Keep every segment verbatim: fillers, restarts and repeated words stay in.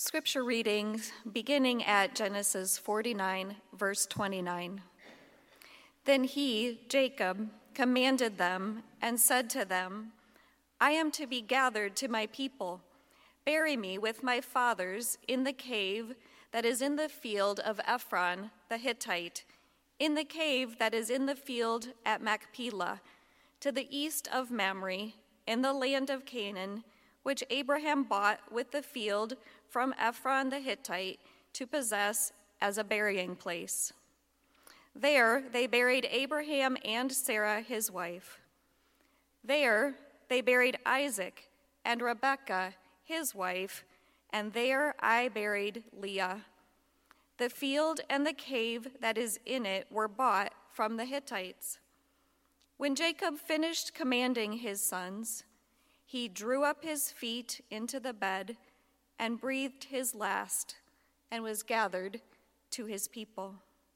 Scripture readings beginning at Genesis forty-nine, verse twenty-nine. Then he, Jacob, commanded them and said to them, I am to be gathered to my people. Bury me with my fathers in the cave that is in the field of Ephron the Hittite, in the cave that is in the field at Machpelah, to the east of Mamre, in the land of Canaan, which Abraham bought with the field from Ephron the Hittite to possess as a burying place. There they buried Abraham and Sarah his wife. There they buried Isaac and Rebekah his wife, and there I buried Leah. The field and the cave that is in it were bought from the Hittites. When Jacob finished commanding his sons, he drew up his feet into the bed and breathed his last and was gathered to his people.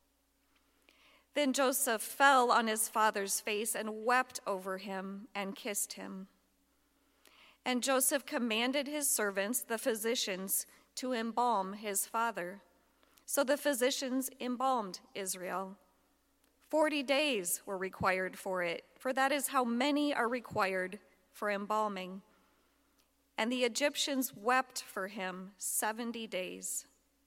Then Joseph fell on his father's face and wept over him and kissed him. And Joseph commanded his servants, the physicians, to embalm his father. So the physicians embalmed Israel. Forty days were required for it, for that is how many are required for embalming. And the Egyptians wept for him seventy days.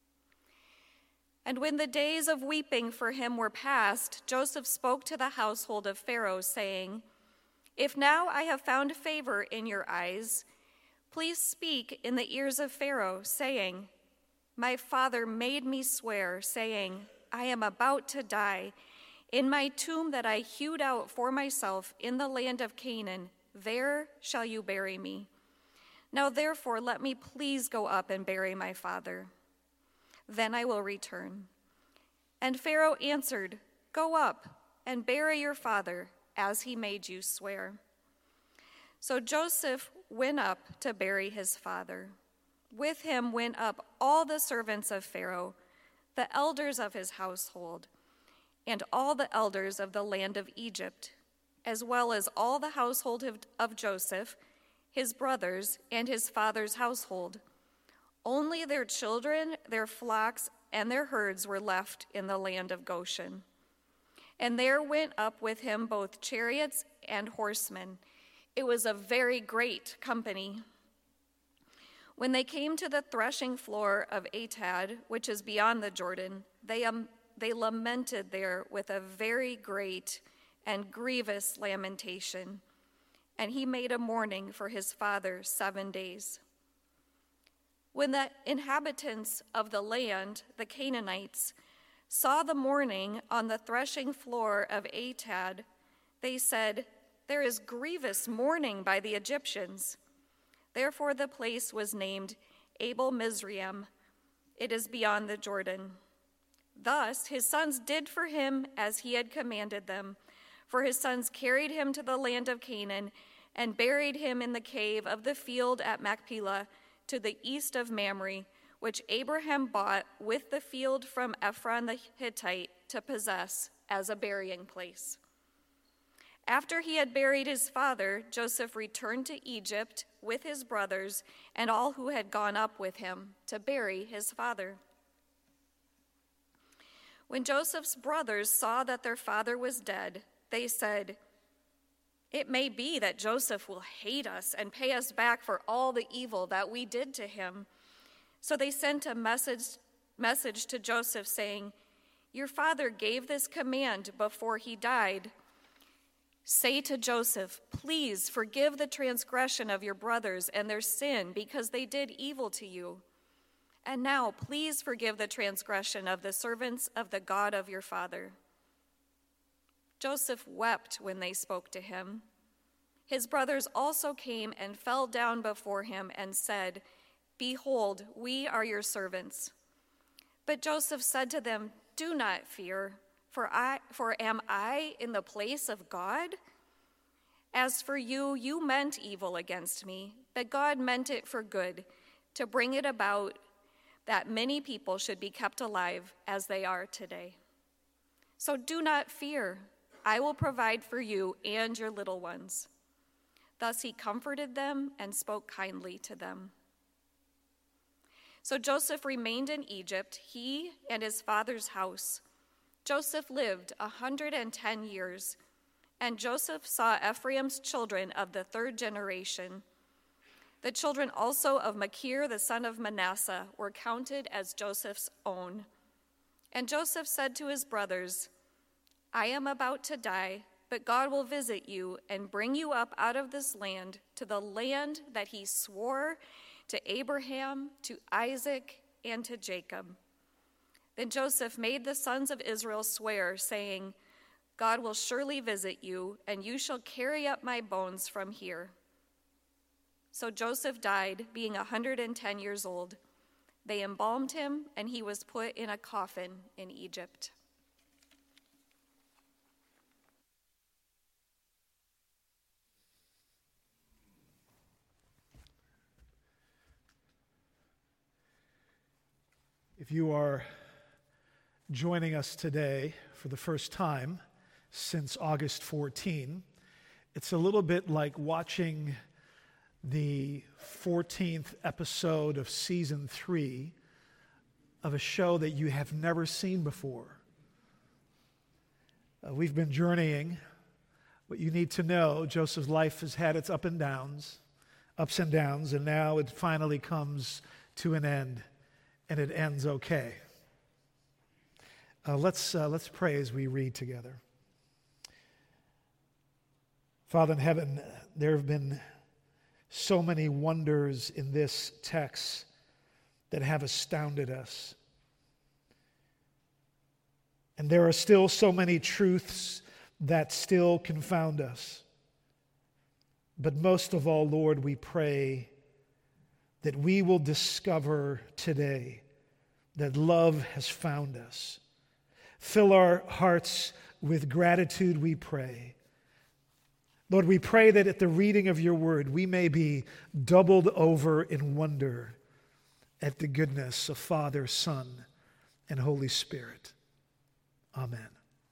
And when the days of weeping for him were past, Joseph spoke to the household of Pharaoh, saying, If now I have found favor in your eyes, please speak in the ears of Pharaoh, saying, My father made me swear, saying, I am about to die. In my tomb that I hewed out for myself in the land of Canaan, there shall you bury me. Now therefore let me please go up and bury my father. Then I will return. And Pharaoh answered, Go up and bury your father, as he made you swear. So Joseph went up to bury his father. With him went up all the servants of Pharaoh, the elders of his household, and all the elders of the land of Egypt, as well as all the household of, of Joseph, his brothers, and his father's household. Only their children, their flocks, and their herds were left in the land of Goshen. And there went up with him both chariots and horsemen. It was a very great company. When they came to the threshing floor of Atad, which is beyond the Jordan, they, um, they lamented there with a very great and grievous lamentation. And he made a mourning for his father seven days. When the inhabitants of the land, the Canaanites, saw the mourning on the threshing floor of Atad, they said, There is grievous mourning by the Egyptians. Therefore the place was named Abel Mizraim. It is beyond the Jordan. Thus his sons did for him as he had commanded them, for his sons carried him to the land of Canaan and buried him in the cave of the field at Machpelah, to the east of Mamre, which Abraham bought with the field from Ephron the Hittite to possess as a burying place. After he had buried his father, Joseph returned to Egypt with his brothers and all who had gone up with him to bury his father. When Joseph's brothers saw that their father was dead, they said, It may be that Joseph will hate us and pay us back for all the evil that we did to him. So they sent a message, message to Joseph saying, Your father gave this command before he died. Say to Joseph, Please forgive the transgression of your brothers and their sin, because they did evil to you. And now please forgive the transgression of the servants of the God of your father. Joseph wept when they spoke to him. His brothers also came and fell down before him and said, Behold, we are your servants. But Joseph said to them, Do not fear, for I, for am I in the place of God? As for you, you meant evil against me, but God meant it for good, to bring it about that many people should be kept alive as they are today. So do not fear. I will provide for you and your little ones. Thus he comforted them and spoke kindly to them. So Joseph remained in Egypt, he and his father's house. Joseph lived a hundred and ten years, and Joseph saw Ephraim's children of the third generation. The children also of Machir, the son of Manasseh, were counted as Joseph's own. And Joseph said to his brothers, I am about to die, but God will visit you and bring you up out of this land to the land that he swore to Abraham, to Isaac, and to Jacob. Then Joseph made the sons of Israel swear, saying, God will surely visit you, and you shall carry up my bones from here. So Joseph died, being a hundred and ten years old. They embalmed him, and he was put in a coffin in Egypt. If you are joining us today for the first time since August fourteenth, it's a little bit like watching the fourteenth episode of season three of a show that you have never seen before. Uh, we've been journeying. What you need to know, Joseph's life has had its up and downs, ups and downs, and now it finally comes to an end. And it ends okay. Uh, let's, uh, let's pray as we read together. Father in heaven, there have been so many wonders in this text that have astounded us. And there are still so many truths that still confound us. But most of all, Lord, we pray that we will discover today that love has found us. Fill our hearts with gratitude, we pray. Lord, we pray that at the reading of your word, we may be doubled over in wonder at the goodness of Father, Son, and Holy Spirit. Amen.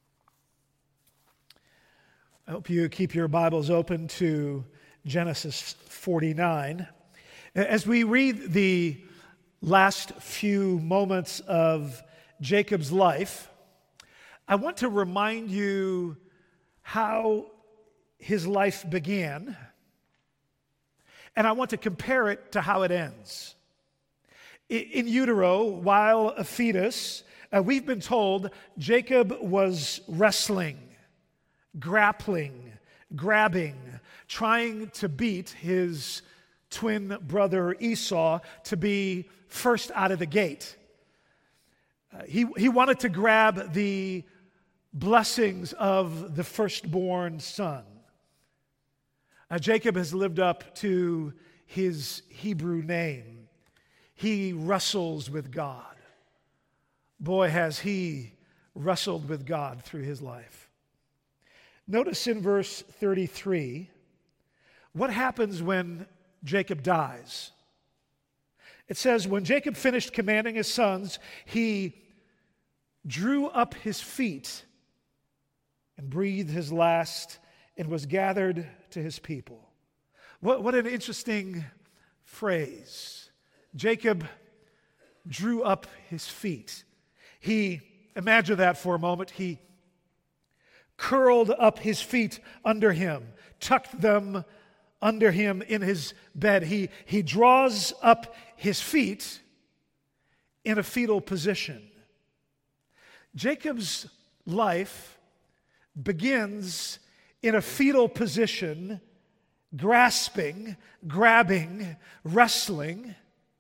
I hope you keep your Bibles open to Genesis forty-nine. As we read the last few moments of Jacob's life, I want to remind you how his life began, and I want to compare it to how it ends. In utero, while a fetus, uh, we've been told Jacob was wrestling, grappling, grabbing, trying to beat his twin brother Esau to be first out of the gate. Uh, he, he wanted to grab the blessings of the firstborn son. Uh, Jacob has lived up to his Hebrew name. He wrestles with God. Boy, has he wrestled with God through his life. Notice in verse thirty-three, what happens when Jacob dies. It says, when Jacob finished commanding his sons, he drew up his feet and breathed his last and was gathered to his people. What, what an interesting phrase. Jacob drew up his feet. He, imagine that for a moment, he curled up his feet under him, tucked them under him in his bed. He, he draws up his feet in a fetal position. Jacob's life begins in a fetal position, grasping, grabbing, wrestling.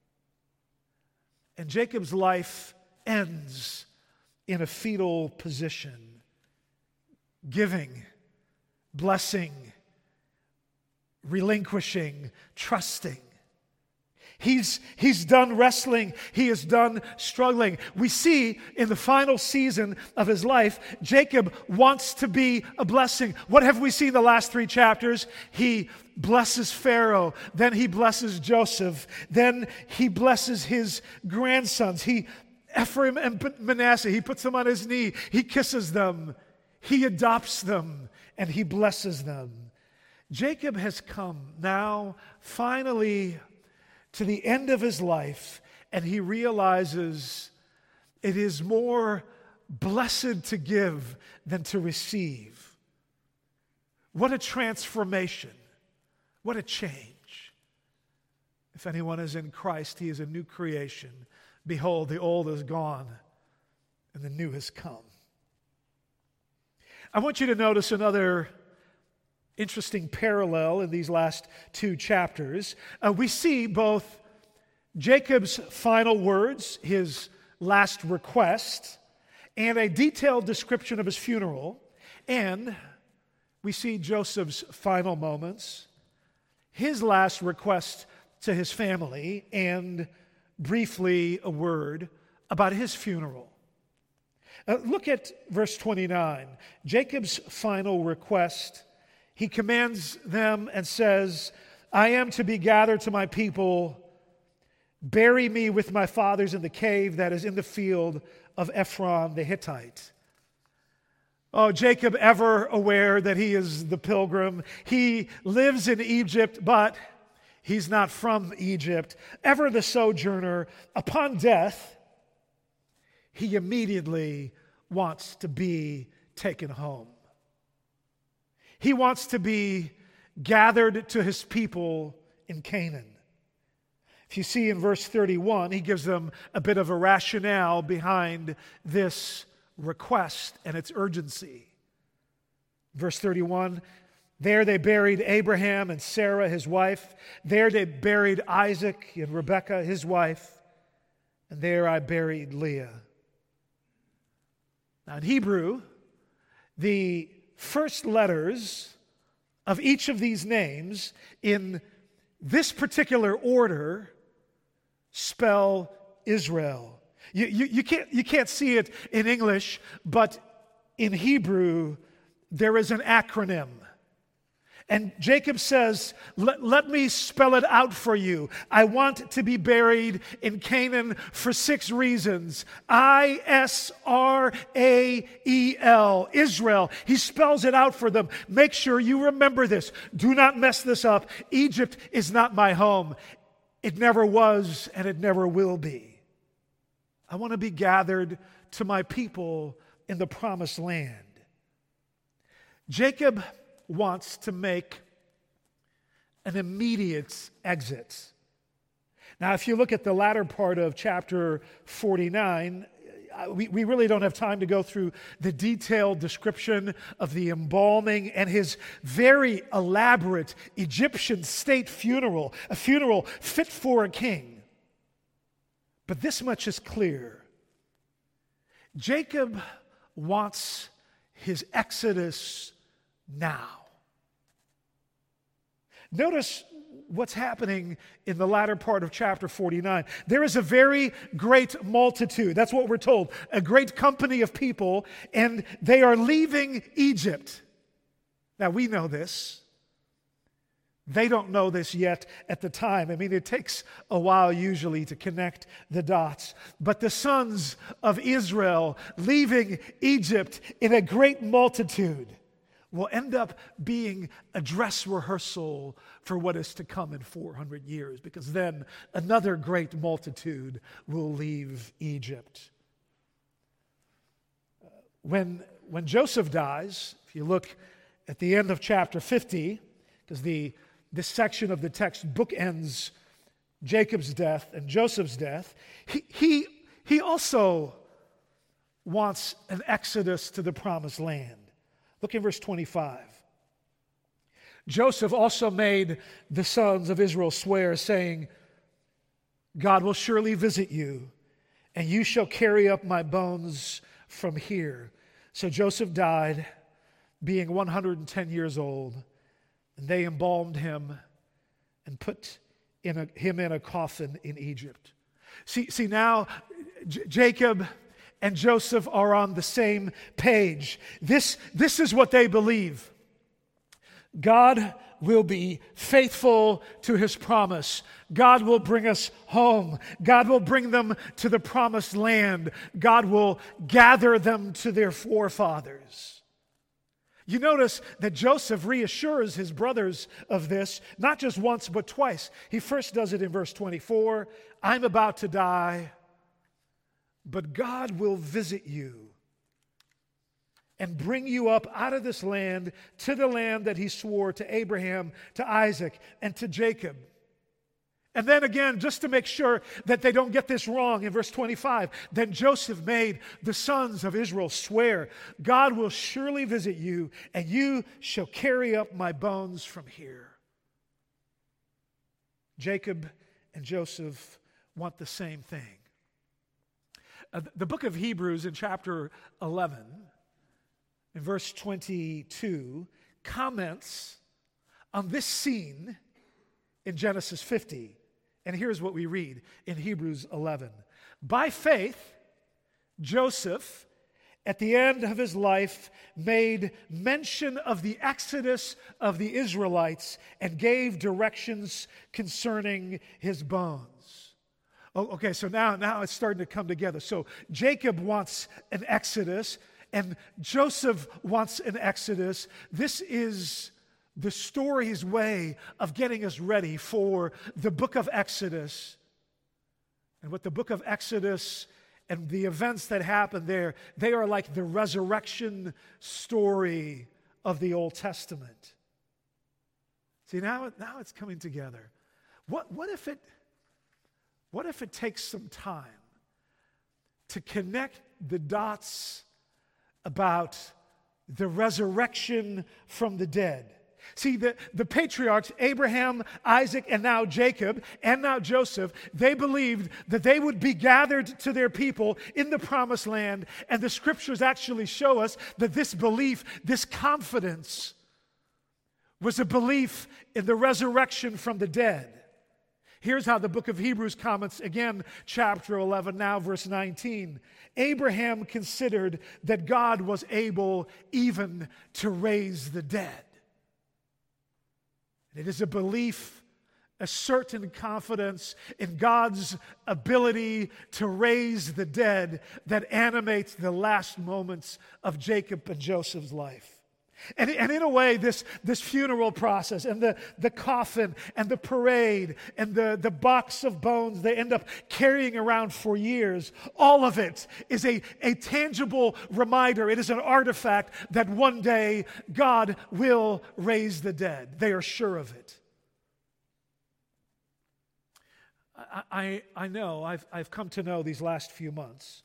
And Jacob's life ends in a fetal position, giving, blessing, relinquishing, trusting. He's, he's done wrestling. He is done struggling. We see in the final season of his life, Jacob wants to be a blessing. What have we seen the last three chapters? He blesses Pharaoh. Then he blesses Joseph. Then he blesses his grandsons. He, Ephraim and Manasseh, he puts them on his knee. He kisses them. He adopts them and he blesses them. Jacob has come now finally to the end of his life, and he realizes it is more blessed to give than to receive. What a transformation. What a change. If anyone is in Christ, he is a new creation. Behold, the old is gone and the new has come. I want you to notice another interesting parallel in these last two chapters. Uh, we see both Jacob's final words, his last request, and a detailed description of his funeral, and we see Joseph's final moments, his last request to his family, and briefly a word about his funeral. Uh, look at verse twenty-nine. Jacob's final request. He commands them and says, I am to be gathered to my people. Bury me with my fathers in the cave that is in the field of Ephron the Hittite. Oh, Jacob, ever aware that he is the pilgrim. He lives in Egypt, but he's not from Egypt. Ever the sojourner. Upon death, he immediately wants to be taken home. He wants to be gathered to his people in Canaan. If you see in verse thirty-one, he gives them a bit of a rationale behind this request and its urgency. Verse thirty-one, there they buried Abraham and Sarah, his wife. There they buried Isaac and Rebekah, his wife. And there I buried Leah. Now in Hebrew, the first letters of each of these names in this particular order spell Israel. You, you, you, can't, you can't see it in English, but in Hebrew, there is an acronym. And Jacob says, let, let me spell it out for you. I want to be buried in Canaan for six reasons. I S R A E L, Israel. He spells it out for them. Make sure you remember this. Do not mess this up. Egypt is not my home. It never was, and it never will be. I want to be gathered to my people in the promised land. Jacob wants to make an immediate exit. Now, if you look at the latter part of chapter forty-nine, we, we really don't have time to go through the detailed description of the embalming and his very elaborate Egyptian state funeral, a funeral fit for a king. But this much is clear. Jacob wants his exodus now. Notice what's happening in the latter part of chapter forty-nine. There is a very great multitude. That's what we're told. A great company of people, and they are leaving Egypt. Now, we know this. They don't know this yet at the time. I mean, it takes a while usually to connect the dots. But the sons of Israel leaving Egypt in a great multitude will end up being a dress rehearsal for what is to come in four hundred years, because then another great multitude will leave Egypt. When, when Joseph dies, if you look at the end of chapter fifty, because the this section of the text bookends Jacob's death and Joseph's death, he, he, he also wants an exodus to the promised land. Look in verse twenty-five. Joseph also made the sons of Israel swear, saying, God will surely visit you, and you shall carry up my bones from here. So Joseph died, being one hundred ten years old, and they embalmed him and put in a, him in a coffin in Egypt. See, see now, J- Jacob and Joseph are on the same page. This, this is what they believe. God will be faithful to his promise. God will bring us home. God will bring them to the promised land. God will gather them to their forefathers. You notice that Joseph reassures his brothers of this, not just once, but twice. He first does it in verse twenty-four, I'm about to die, but God will visit you and bring you up out of this land to the land that he swore to Abraham, to Isaac, and to Jacob. And then again, just to make sure that they don't get this wrong, in verse twenty-five, then Joseph made the sons of Israel swear, God will surely visit you, and you shall carry up my bones from here. Jacob and Joseph want the same thing. Uh, the book of Hebrews in chapter eleven, in verse twenty-two, comments on this scene in Genesis fifty. And here's what we read in Hebrews eleven. By faith, Joseph, at the end of his life, made mention of the exodus of the Israelites and gave directions concerning his bones. Oh, okay, so now, now it's starting to come together. So Jacob wants an exodus, and Joseph wants an exodus. This is the story's way of getting us ready for the book of Exodus. And what the book of Exodus and the events that happen there, they are like the resurrection story of the Old Testament. See, now, now it's coming together. What, what if it, what if it takes some time to connect the dots about the resurrection from the dead? See, the, the patriarchs, Abraham, Isaac, and now Jacob, and now Joseph, they believed that they would be gathered to their people in the promised land, and the scriptures actually show us that this belief, this confidence, was a belief in the resurrection from the dead. Here's how the book of Hebrews comments, again, chapter eleven, now verse nineteen. Abraham considered that God was able even to raise the dead. It is a belief, a certain confidence in God's ability to raise the dead that animates the last moments of Jacob and Joseph's life. And, and in a way, this, this funeral process and the, the coffin and the parade and the, the box of bones they end up carrying around for years, all of it is a, a tangible reminder. It is an artifact that one day God will raise the dead. They are sure of it. I, I, I know, I've, I've come to know these last few months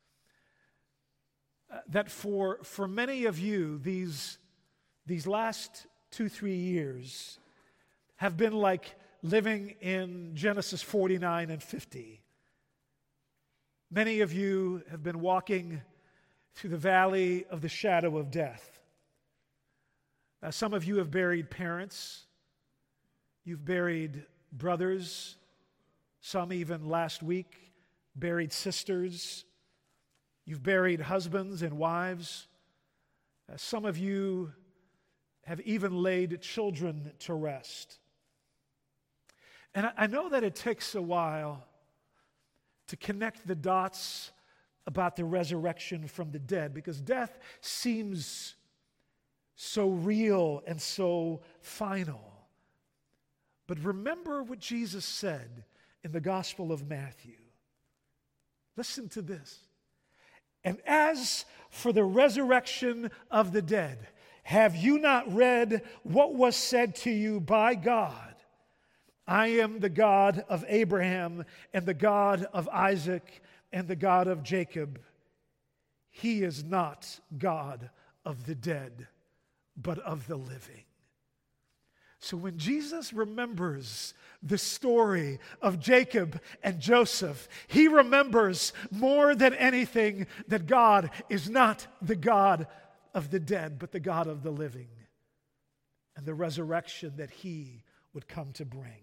uh, that for, for many of you, these These last two, three years have been like living in Genesis forty-nine and fifty. Many of you have been walking through the valley of the shadow of death. Uh, some of you have buried parents. You've buried brothers. Some even last week buried sisters. You've buried husbands and wives. Uh, some of you have even laid children to rest. And I know that it takes a while to connect the dots about the resurrection from the dead, because death seems so real and so final. But remember what Jesus said in the Gospel of Matthew. Listen to this. And as for the resurrection of the dead, have you not read what was said to you by God? I am the God of Abraham and the God of Isaac and the God of Jacob. He is not God of the dead, but of the living. So when Jesus remembers the story of Jacob and Joseph, he remembers more than anything that God is not the God of the dead, but the God of the living, and the resurrection that he would come to bring.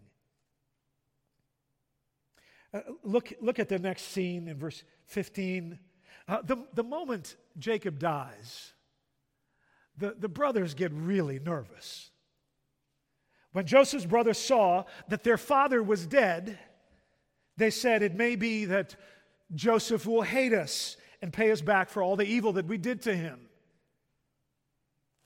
Uh, look, look at the next scene in verse fifteen. Uh, the, the moment Jacob dies, the, the brothers get really nervous. When Joseph's brothers saw that their father was dead, they said, it may be that Joseph will hate us and pay us back for all the evil that we did to him.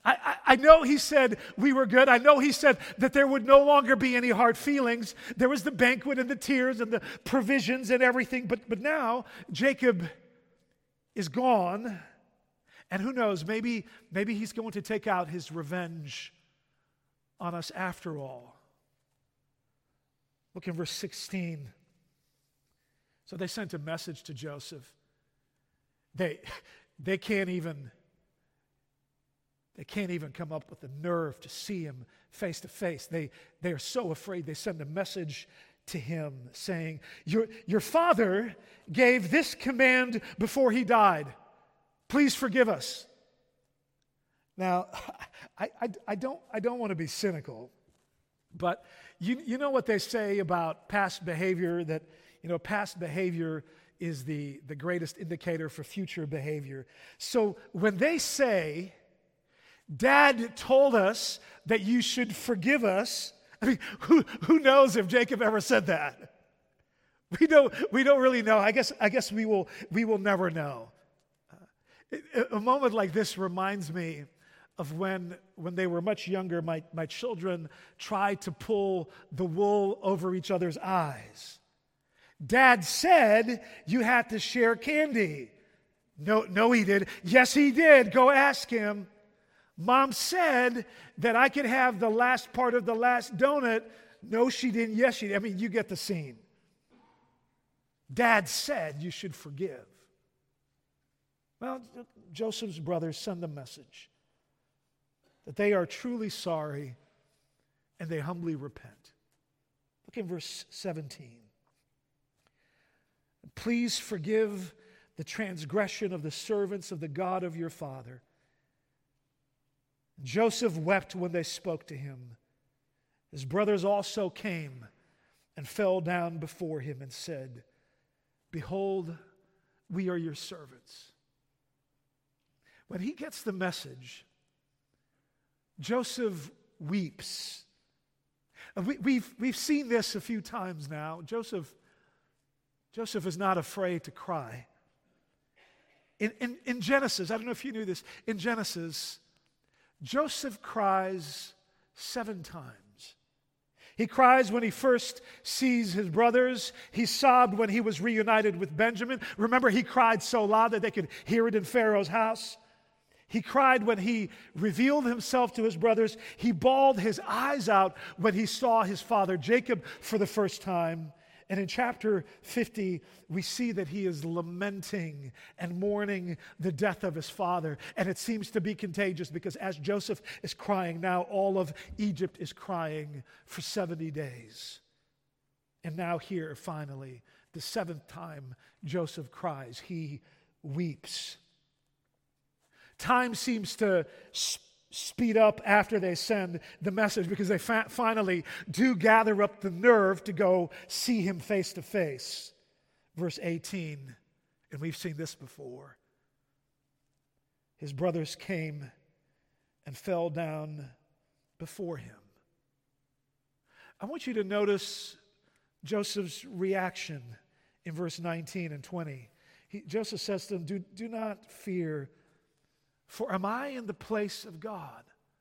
I, I, I know he said we were good. I know he said that there would no longer be any hard feelings. There was the banquet and the tears and the provisions and everything. But, but now Jacob is gone. And who knows, maybe, maybe he's going to take out his revenge on us after all. Look in verse sixteen. So they sent a message to Joseph. They, they can't even, they can't even come up with the nerve to see him face to face. They, they are so afraid. They send a message to him saying, your, your father gave this command before he died. Please forgive us. Now, I, I, I don't, I don't want to be cynical, but you, you know what they say about past behavior, that, you know, past behavior is the, the greatest indicator for future behavior. So when they say, Dad told us that you should forgive us, I mean, who, who knows if Jacob ever said that? We don't, we don't really know. I guess, I guess we will, we will never know. A moment like this reminds me of when, when they were much younger, my, my children tried to pull the wool over each other's eyes. Dad said you had to share candy. No, no, he did. Yes, he did. Go ask him. Mom said that I could have the last part of the last donut. No, she didn't. Yes, she did. I mean, you get the scene. Dad said you should forgive. Well, Joseph's brothers send the message that they are truly sorry and they humbly repent. Look in verse seventeen. Please forgive the transgression of the servants of the God of your father. Joseph wept when they spoke to him. His brothers also came and fell down before him and said, Behold, we are your servants. When he gets the message, Joseph weeps. We, we've, we've seen this a few times now. Joseph, Joseph is not afraid to cry. In, in, in Genesis, I don't know if you knew this, in Genesis, Joseph cries seven times. He cries when he first sees his brothers. He sobbed when he was reunited with Benjamin. Remember, he cried so loud that they could hear it in Pharaoh's house. He cried when he revealed himself to his brothers. He bawled his eyes out when he saw his father Jacob for the first time. And in chapter fifty, we see that he is lamenting and mourning the death of his father. And it seems to be contagious because as Joseph is crying, now all of Egypt is crying for seventy days. And now here, finally, the seventh time Joseph cries, he weeps. Time seems to sp- speed up after they send the message because they fa- finally do gather up the nerve to go see him face to face. Verse eighteen, and we've seen this before. His brothers came and fell down before him. I want you to notice Joseph's reaction in verse nineteen and twenty. He, Joseph says to them, do, do not fear, for am I in the place of God?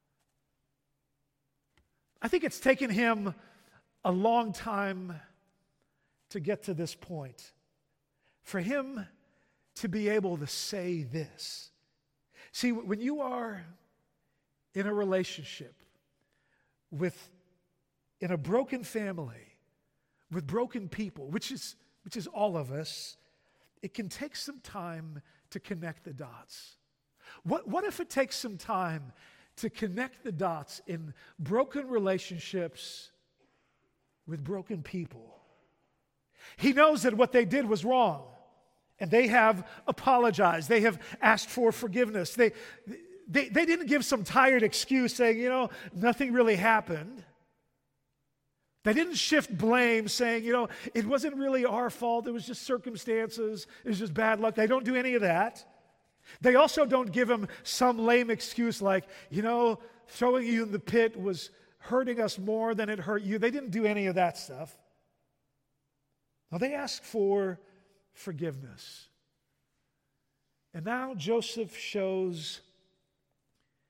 I think it's taken him a long time to get to this point. For him to be able to say this. See, when you are in a relationship with, in a broken family, with broken people, which is, which is all of us, it can take some time to connect the dots. What, what if it takes some time to connect the dots in broken relationships with broken people? He knows that what they did was wrong, and they have apologized. They have asked for forgiveness. They, they, they didn't give some tired excuse saying, you know, nothing really happened. They didn't shift blame saying, you know, it wasn't really our fault. It was just circumstances. It was just bad luck. They don't do any of that. They also don't give him some lame excuse like, you know, throwing you in the pit was hurting us more than it hurt you. They didn't do any of that stuff. Now they ask for forgiveness. And now Joseph shows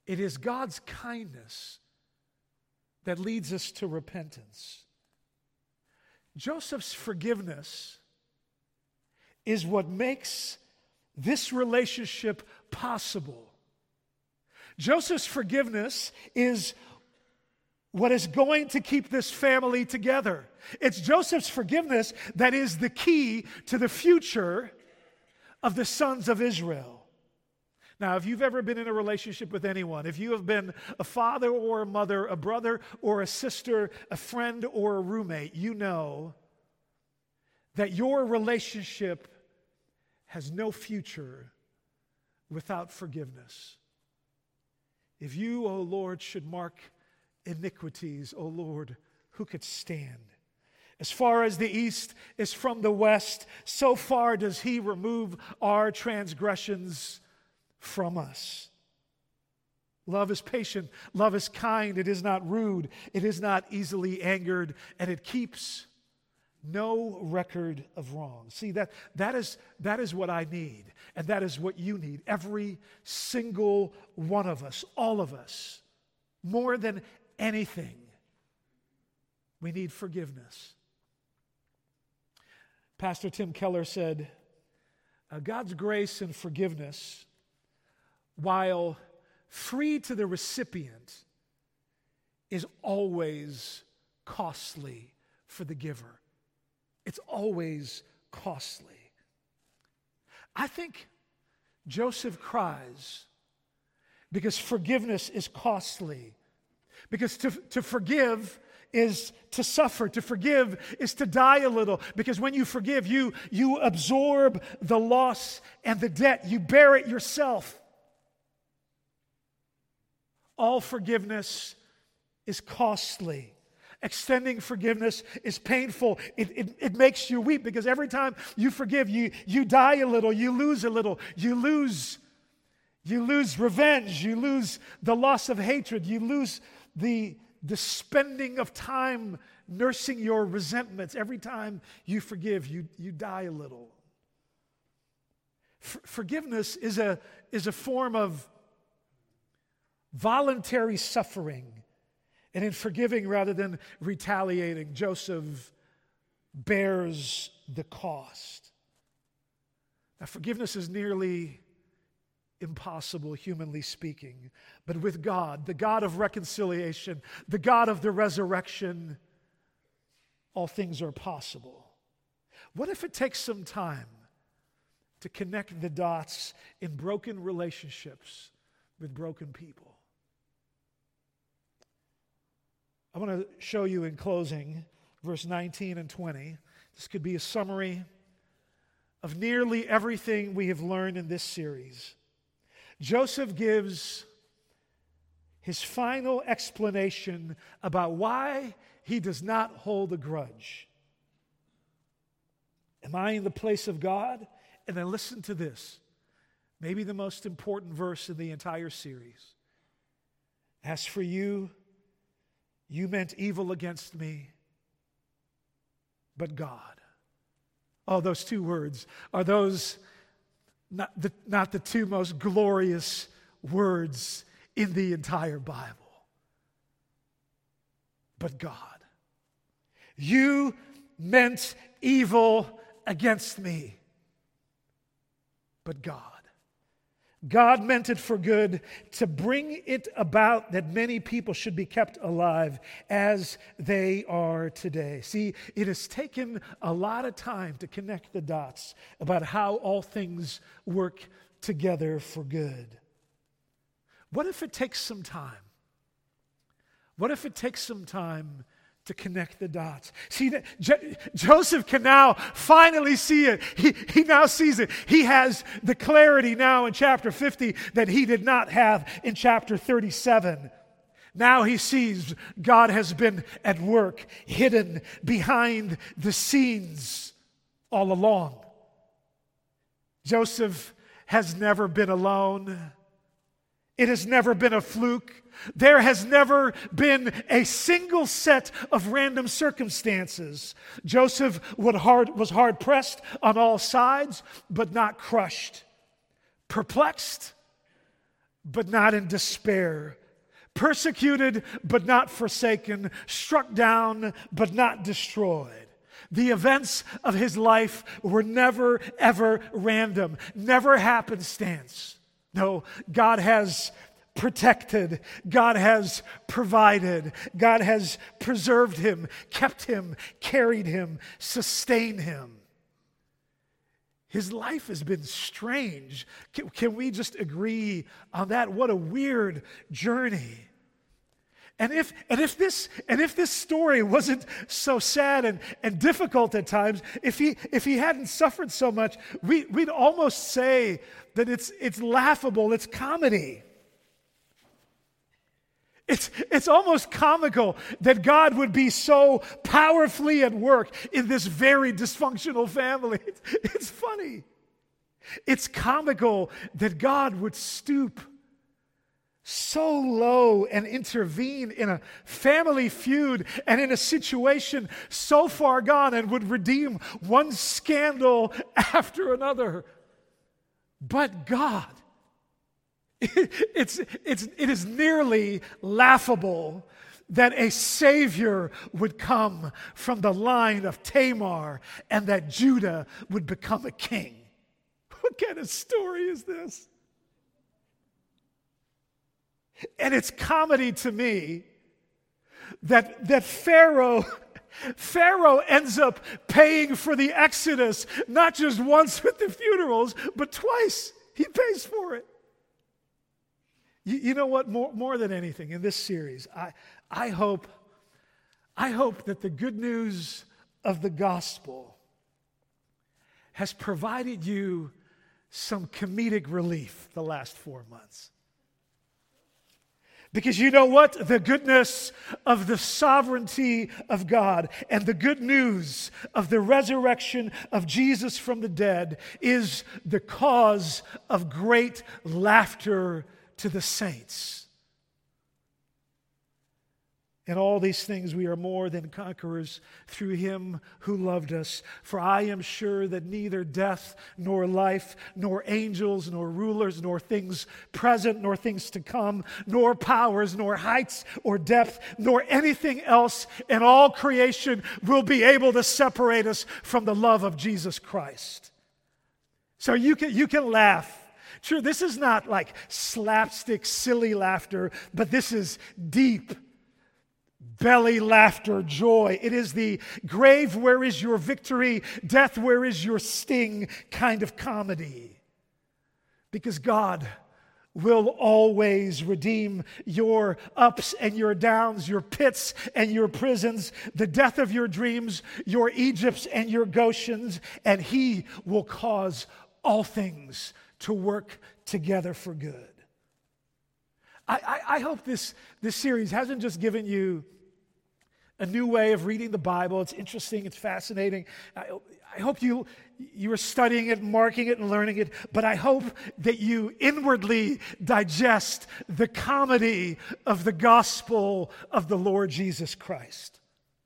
It is God's kindness that leads us to repentance. Joseph's forgiveness is what makes this relationship possible. Joseph's forgiveness is what is going to keep this family together. It's Joseph's forgiveness that is the key to the future of the sons of Israel. Now, if you've ever been in a relationship with anyone, if you have been a father or a mother, a brother or a sister, a friend or a roommate, you know that your relationship has no future without forgiveness. If you, O Lord, should mark iniquities, O Lord, who could stand? As far as the east is from the west, so far does he remove our transgressions from us. Love is patient, love is kind, it is not rude, it is not easily angered, and it keeps no record of wrong. See, that, that, is, that is what I need, and that is what you need. Every single one of us, all of us, more than anything, we need forgiveness. Pastor Tim Keller said, uh, God's grace and forgiveness, while free to the recipient, is always costly for the giver. It's always costly. I think Joseph cries because forgiveness is costly. Because to, to forgive is to suffer. To forgive is to die a little. Because when you forgive, you, you absorb the loss and the debt. You bear it yourself. All forgiveness is costly. Extending forgiveness is painful. It, it, it makes you weep because every time you forgive, you, you die a little, you lose a little, you lose, you lose revenge, you lose the loss of hatred, you lose the, the spending of time nursing your resentments. Every time you forgive, you, you die a little. For, forgiveness is a, is a form of voluntary suffering. And in forgiving rather than retaliating, Joseph bears the cost. Now, forgiveness is nearly impossible, humanly speaking. But with God, the God of reconciliation, the God of the resurrection, all things are possible. What if it takes some time to connect the dots in broken relationships with broken people? I want to show you in closing verse nineteen and twenty. This could be a summary of nearly everything we have learned in this series. Joseph gives his final explanation about why he does not hold a grudge. Am I in the place of God? And then listen to this. Maybe the most important verse in the entire series. As for you, you meant evil against me, but God. Oh, those two words are those not the, not the two most glorious words in the entire Bible. But God. You meant evil against me, but God. God meant it for good to bring it about that many people should be kept alive as they are today. See, it has taken a lot of time to connect the dots about how all things work together for good. What if it takes some time? What if it takes some time to connect the dots? See, J- Joseph can now finally see it. He, he now sees it. He has the clarity now in chapter fifty that he did not have in chapter thirty-seven. Now he sees God has been at work, hidden behind the scenes all along. Joseph has never been alone. It has never been a fluke. There has never been a single set of random circumstances. Joseph was hard pressed on all sides, but not crushed. Perplexed, but not in despair, persecuted, but not forsaken, struck down, but not destroyed. The events of his life were never, ever random, never happenstance. No, God has protected, God has provided, God has preserved him, kept him, carried him, sustained him. His life has been strange. Can, can we just agree on that? What a weird journey. And if and if this and if this story wasn't so sad and, and difficult at times, if he if he hadn't suffered so much, we, we'd almost say that it's it's laughable, it's comedy. It's, it's almost comical that God would be so powerfully at work in this very dysfunctional family. It's, it's funny. It's comical that God would stoop so low and intervene in a family feud and in a situation so far gone and would redeem one scandal after another. But God, It's, it's, it is nearly laughable that a Savior would come from the line of Tamar and that Judah would become a king. What kind of story is this? And it's comedy to me that, that Pharaoh, Pharaoh ends up paying for the Exodus, not just once with the funerals, but twice. He pays for it. You, you know what? More, more than anything in this series, I, I hope, I hope that the good news of the gospel has provided you some comedic relief the last four months. Because you know what? The goodness of the sovereignty of God and the good news of the resurrection of Jesus from the dead is the cause of great laughter to the saints. In all these things we are more than conquerors through him who loved us. For I am sure that neither death nor life, nor angels, nor rulers, nor things present, nor things to come, nor powers, nor heights or depth, nor anything else in all creation will be able to separate us from the love of Jesus Christ. So you can, you can laugh. Sure, this is not like slapstick, silly laughter, but this is deep belly laughter, joy. It is the grave, where is your victory? Death, where is your sting? Kind of comedy. Because God will always redeem your ups and your downs, your pits and your prisons, the death of your dreams, your Egypts and your Goshens, and he will cause all things to work together for good. I, I, I hope this, this series hasn't just given you a new way of reading the Bible. It's interesting, it's fascinating. I, I hope you, you are studying it, marking it, and learning it, but I hope that you inwardly digest the comedy of the gospel of the Lord Jesus Christ.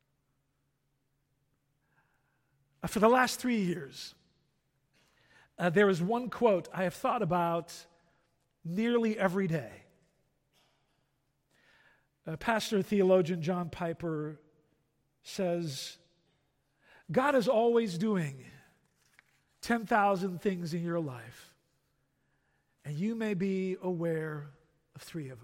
For the last three years, uh, there is one quote I have thought about nearly every day. Uh, pastor theologian John Piper says, God is always doing ten thousand things in your life, and you may be aware of three of them.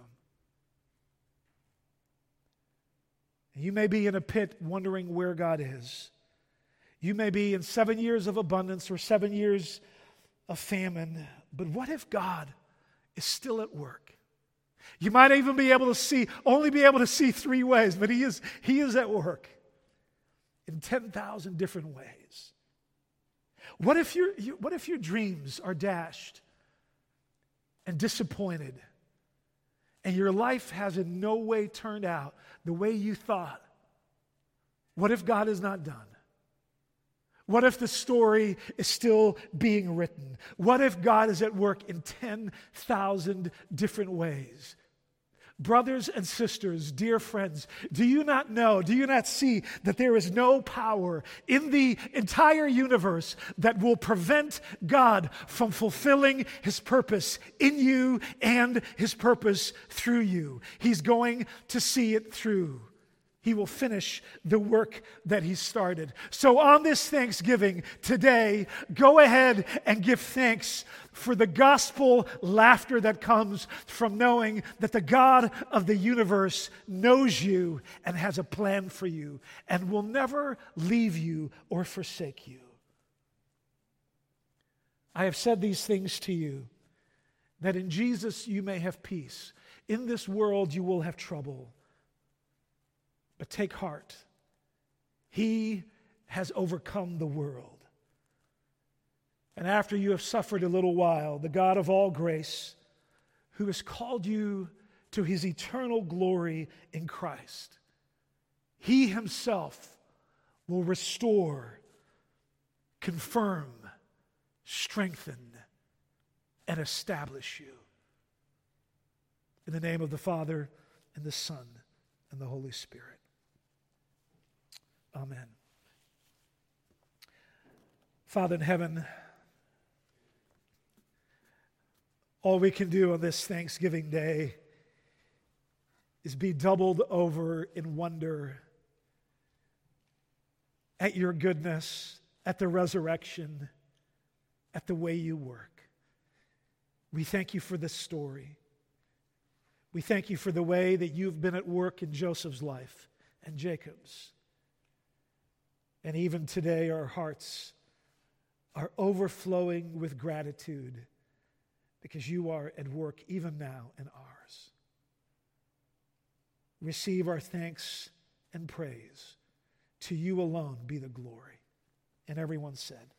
And you may be in a pit wondering where God is. You may be in seven years of abundance or seven years of famine, but what if God is still at work? You might even be able to see, only be able to see three ways, but he is, he is at work in ten thousand different ways. What if your, you, what if your dreams are dashed and disappointed, and your life has in no way turned out the way you thought? What if God is not done? What if the story is still being written? What if God is at work in ten thousand different ways? Brothers and sisters, dear friends, do you not know, do you not see that there is no power in the entire universe that will prevent God from fulfilling his purpose in you and his purpose through you? He's going to see it through. He will finish the work that he started. So on this Thanksgiving today, go ahead and give thanks for the gospel laughter that comes from knowing that the God of the universe knows you and has a plan for you and will never leave you or forsake you. I have said these things to you, that in Jesus you may have peace. In this world you will have trouble. But take heart. He has overcome the world. And after you have suffered a little while, the God of all grace, who has called you to his eternal glory in Christ, he himself will restore, confirm, strengthen, and establish you. In the name of the Father, and the Son, and the Holy Spirit. Amen. Father in heaven, all we can do on this Thanksgiving Day is be doubled over in wonder at your goodness, at the resurrection, at the way you work. We thank you for this story. We thank you for the way that you've been at work in Joseph's life and Jacob's. And even today, our hearts are overflowing with gratitude because you are at work even now in ours. Receive our thanks and praise. To you alone be the glory. And everyone said,